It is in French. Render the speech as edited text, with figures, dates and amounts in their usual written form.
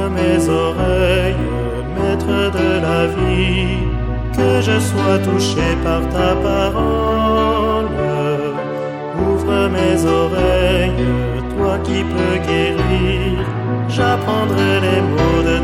mes oreilles, maître de la vie, que je sois touché par ta parole. Ouvre mes oreilles, toi qui peux guérir, j'apprendrai les mots de